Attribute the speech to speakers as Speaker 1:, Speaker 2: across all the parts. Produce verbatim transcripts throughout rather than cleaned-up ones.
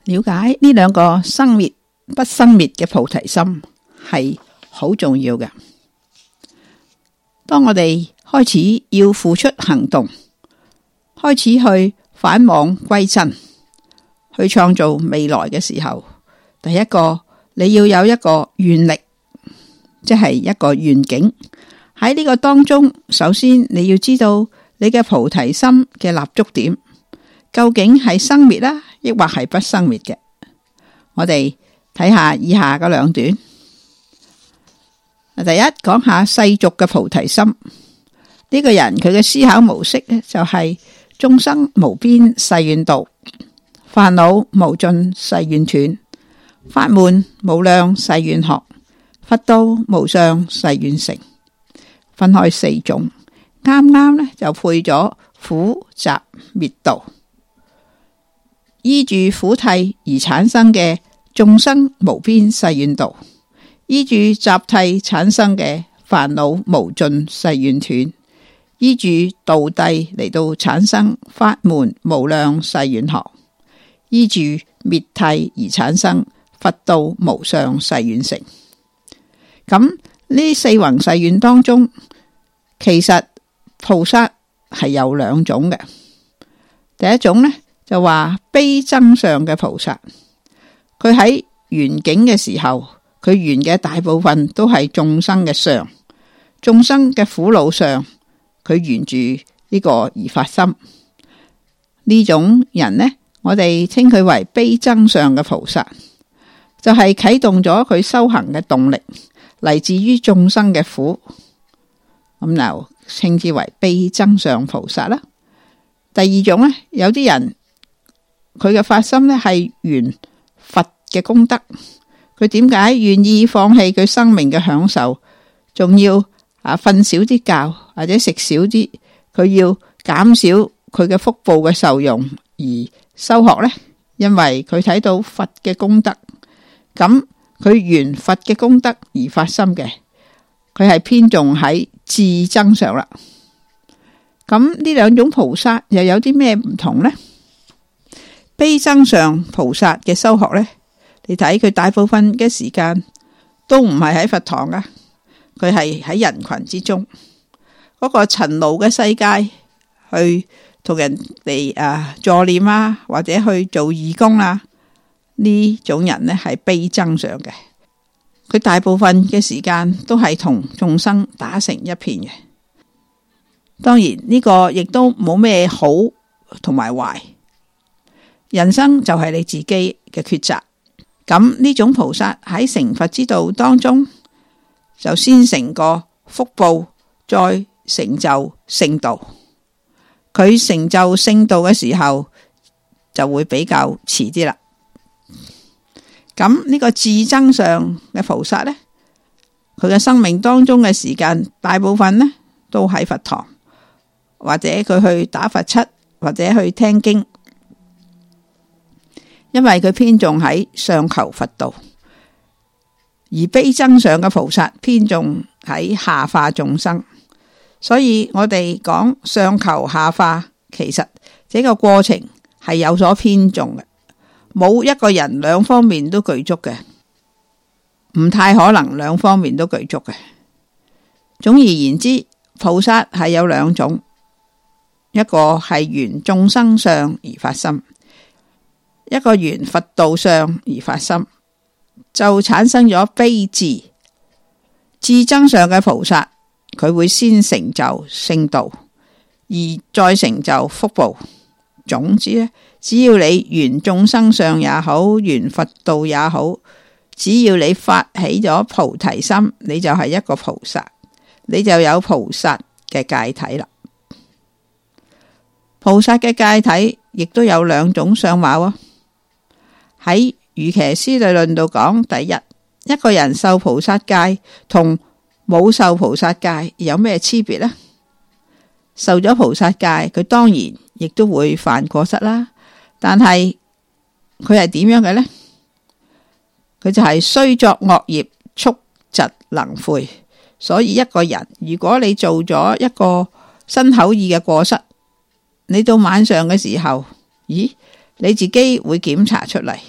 Speaker 1: 了解呢兩個生滅不生滅嘅菩提心係好重要嘅。當我哋開始要付出行動，開始去返往歸真，去創造未來嘅時候，第一個你要有一個願力，即係一個願景。喺呢個當中，首先你要知道你嘅菩提心嘅立足點究竟係生滅啦，抑或係不生滅嘅。我哋睇下以下嗰兩段。第一，講下世俗嘅菩提心。呢個人佢嘅思考模式呢，就係眾生無邊誓願度，煩惱無盡誓願斷，法門無量誓願學，佛道無上誓願成。分開四種，啱啱呢就配咗苦集滅道。依住苦諦而產生嘅眾生無邊誓願度，依住集諦產生嘅煩惱無盡誓願斷，依住道諦嚟到產生法門無量誓願學，依住滅諦而產生佛道無上誓願成。咁呢四弘誓願當中，其實菩薩係有兩種嘅。第一種呢，就話悲增上嘅菩薩，佢喺緣境嘅時候，佢緣嘅大部分都係眾生嘅相，眾生嘅苦惱相，佢緣住呢個而發心。呢種人呢，我哋稱佢為悲增上嘅菩薩，就係啟動咗佢修行嘅動力，嚟自於眾生嘅苦，咁就稱之為悲增上菩薩啦。第二種呢，有啲人佢嘅發心呢係緣佛嘅功德，佢點解願意放棄佢生命嘅享受，仲要啊瞓少啲覺或者食少啲，佢要減少佢嘅福報嘅受用而修學呢？因為佢睇到佛嘅功德，咁佢緣佛嘅功德而發心嘅，佢係偏重喺自增上啦。咁呢兩種菩薩又有啲咩唔同呢？悲增上菩薩嘅修學呢，你睇佢大部分嘅時間都唔係喺佛堂噶，佢係喺人群之中，嗰個塵勞嘅世界去同人哋誒助念啊，或者去做義工啊，呢種人呢係悲增上嘅。佢大部分嘅時間都係同眾生打成一片嘅。當然呢個亦都冇咩好同埋壞，人生就係你自己嘅抉擇。咁呢種菩薩喺成佛之道當中，就先成個福報，再成就聖道。佢成就聖道嘅時候就會比較遲啲啦。咁呢個自增上嘅菩薩呢，佢嘅生命當中嘅時間大部分呢都喺佛堂，或者佢去打佛七，或者去聽經，因為佢偏重喺上求佛道。而悲增上嘅菩薩偏重喺下化眾生，所以我哋講上求下化，其實這個過程係有所偏重嘅，冇一個人兩方面都具足嘅，唔太可能兩方面都具足嘅。總而言之，菩薩係有兩種，一個係緣眾生相而發心，一個緣佛道相而發心，就產生咗悲智。自增上嘅菩薩，佢會先成就聖道，而再成就福報。總之呢，只要你緣眾生相也好，緣佛道也好，只要你發起咗菩提心，你就係一個菩薩，你就有菩薩嘅戒體啦。菩薩嘅戒體亦都有兩種相貌啊。喺瑜伽師地論度講，第一，一個人受菩薩戒同冇受菩薩戒有咩區別呢？受咗菩薩戒，佢當然亦都會犯過失啦，但係佢係點樣嘅呢？佢就係雖作惡業，速疾能悔。所以一個人，如果你做咗一個身口意嘅過失，你到晚上嘅時候，咦，你自己會檢查出嚟，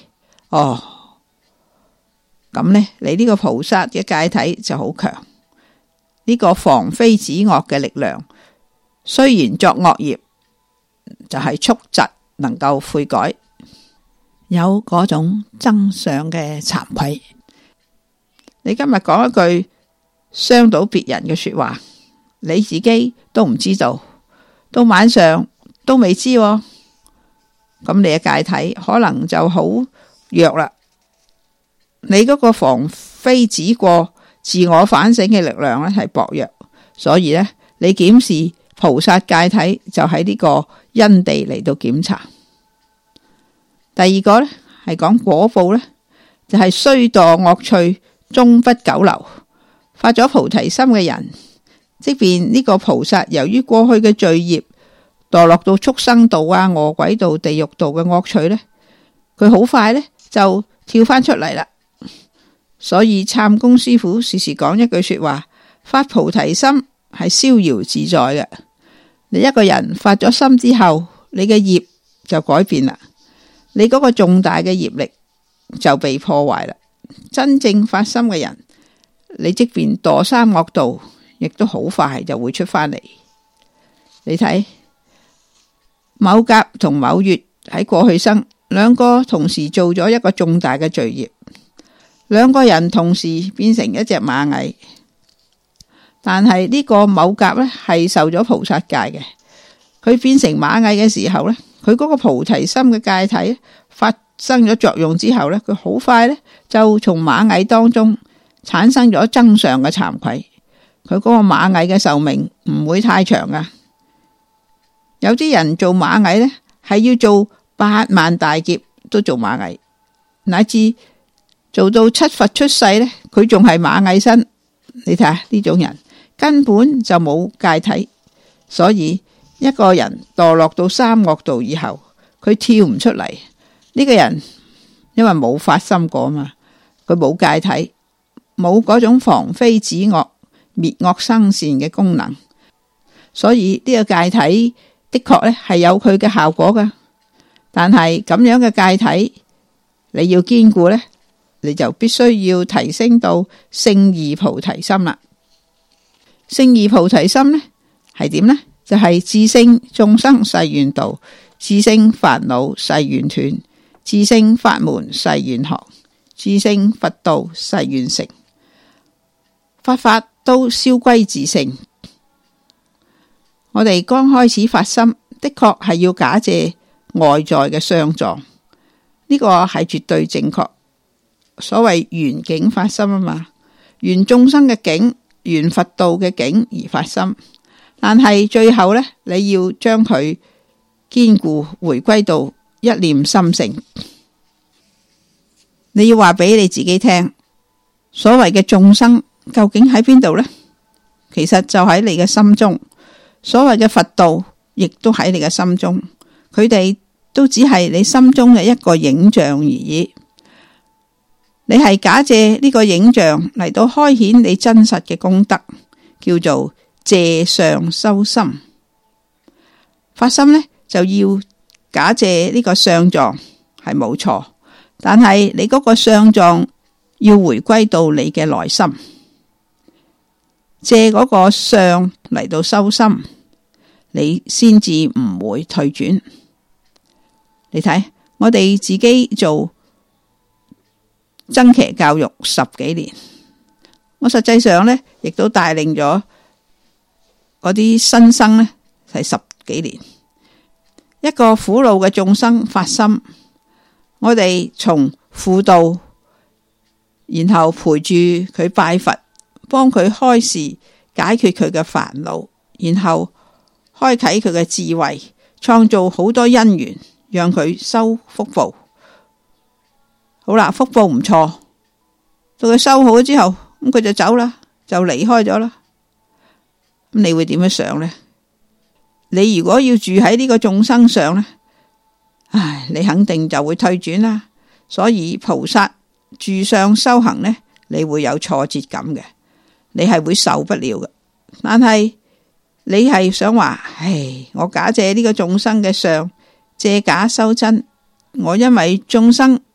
Speaker 1: 哦，咁呢，你呢個菩薩嘅戒體就好強。呢個防非止惡嘅力量，雖然作惡業，就係速疾能夠悔改，有嗰種增上嘅慚愧。你今日講一句傷到別人嘅說話，你自己都唔知道，到晚上都未知，咁你嘅戒體可能就好弱啦。你嗰個防非止過自我反省嘅力量咧係薄弱，所以咧你檢視菩薩戒體就喺呢個因地嚟到檢查。第二個咧係講果報咧，就係雖墮惡趣，終不久留。發咗菩提心嘅人，即便呢個菩薩由於過去嘅罪業墮落到畜生道啊、餓鬼道、地獄道嘅惡趣咧，佢好快咧就跳翻出嚟啦。所以懺公師父時時講一句說話：發菩提心係逍遙自在嘅。你一個人發咗心之後，你嘅業就改變啦，你嗰個重大嘅業力就被破壞啦。真正發心嘅人，你即便墮三惡道，亦都好快就會出翻嚟。你睇某甲同某乙喺過去生，兩個同時做咗一個重大嘅罪業，兩個人同時變成一隻螞蟻。但係呢個某甲呢係受咗菩薩戒嘅，佢變成螞蟻嘅時候呢，佢嗰個菩提心嘅戒體發生咗作用之後呢，佢好快呢就從螞蟻當中產生咗增上嘅慚愧。佢嗰個螞蟻嘅壽命唔會太長噶。有啲人做螞蟻呢係要做八萬大劫都做螞蟻，乃至做到七佛出世呢，佢仲係螞蟻身。你睇下呢種人根本就冇戒體，所以一個人墮落到三惡道以後，佢跳唔出嚟。呢個人因為冇發心過嘛，佢冇戒體，冇嗰種防非止惡、滅惡生善嘅功能，所以呢個戒體的確咧係有佢嘅效果噶。但係咁樣嘅戒體，你要堅固呢，你就必須要提升到勝義菩提心啦。勝義菩提心呢係點呢？就係自性眾生誓願度，自性煩惱誓願斷，自性法門誓願學，自性佛道誓願成，法法都銷歸自性。我哋剛開始發心，的確係要假借外在嘅相狀，呢個係絕對正確。所謂緣境發心啊嘛，緣眾生嘅境，緣佛道嘅境而發心。但係最後呢，你要將佢堅固回歸到一念心性。你要話俾你自己聽，所謂嘅眾生究竟喺邊度呢？其實就喺你嘅心中。所謂嘅佛道亦都喺你嘅心中，佢哋都只係你心中嘅一個影像而已。你係假借呢個影像嚟到開顯你真實嘅功德，叫做借相修心。發心呢，就要假借呢個相狀係冇錯，但係你嗰個相狀要回歸到你嘅內心，借嗰個相嚟到修心，你先至唔會退轉。你睇我哋自己做僧伽教育十幾年，我實際上呢亦都帶領咗嗰啲新生呢係十幾年。一個苦惱嘅眾生發心，我哋從輔導，然後陪住佢拜佛，幫佢開示解決佢嘅煩惱，然後開啟佢嘅智慧，創造好多因緣，讓佢修福報。好啦，福報唔錯，到佢修好咗之後，咁佢就走啦，就離開咗啦。咁你會點樣想呢？你如果要住喺呢個眾生上呢，唉，你肯定就會退轉啦。所以菩薩住相修行呢，你會有挫折感嘅，你係會受不了嘅。但係你係想話，唉，我假借呢個眾生嘅相，借假修真，我因為眾生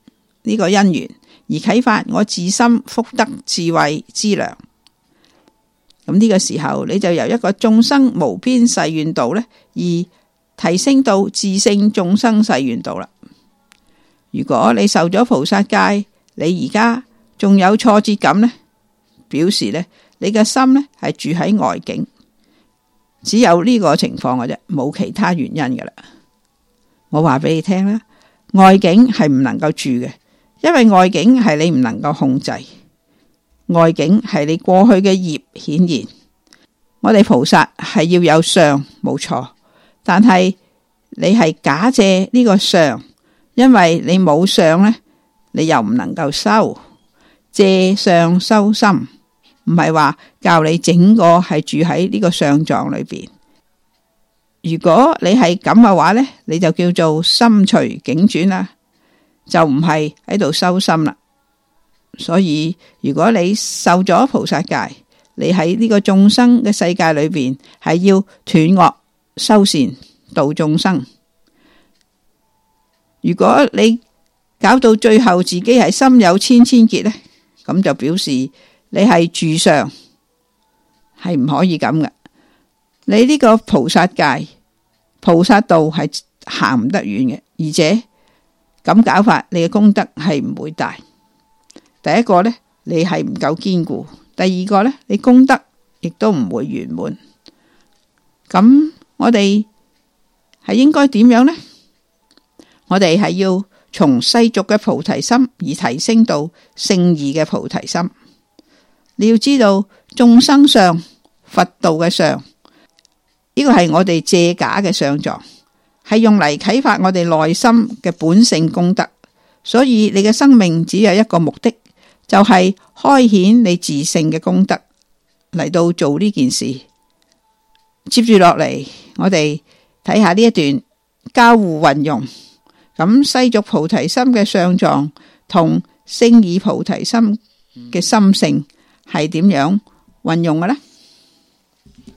Speaker 1: 呢個因緣，而啟發我自心福德智慧資糧。咁呢個時候，你就由一個眾生無邊誓願度呢，而提升到自性眾生誓願度啦。如果你受咗菩薩戒，你而家仲有挫折感呢，表示呢，你嘅心呢係住喺外境，只有呢個情況嘅啫，冇其他原因噶啦。我話俾你聽啦，外境係唔能夠住嘅，因為外境係你唔能夠控制，外境係你過去嘅業顯現。我哋菩薩係要有相，冇錯，但係你係假借呢個相，因為你冇相呢，你又唔能夠修，借相修心，唔係話教你整個係住喺呢個相狀裏邊。如果你係咁嘅話呢，你就叫做心隨境轉啦，就唔係喺度修心啦。所以如果你受咗菩薩戒，你喺呢個眾生嘅世界裏邊係要斷惡修善度眾生。如果你搞到最後自己係心有千千結呢，咁就表示你係住相，係唔可以咁嘅。你呢個菩薩戒、菩薩道係行唔得遠嘅，而且咁搞法，你嘅功德係唔會大。第一個呢，你係唔夠堅固；第二個呢，你功德亦都唔會圓滿。咁我哋係應該點樣呢？我哋係要從世俗嘅菩提心而提升到聖義嘅菩提心。你要知道眾生相、佛道嘅相，呢個係我哋借假嘅相狀，係用嚟啟發我哋內心嘅本性功德。所以你嘅生命只有一個目的，就係開顯你自性嘅功德嚟到做呢件事。接住落嚟，我哋睇下呢一段交互運用。咁世俗菩提心嘅相狀同聖義菩提心嘅心性係點樣運用嘅呢？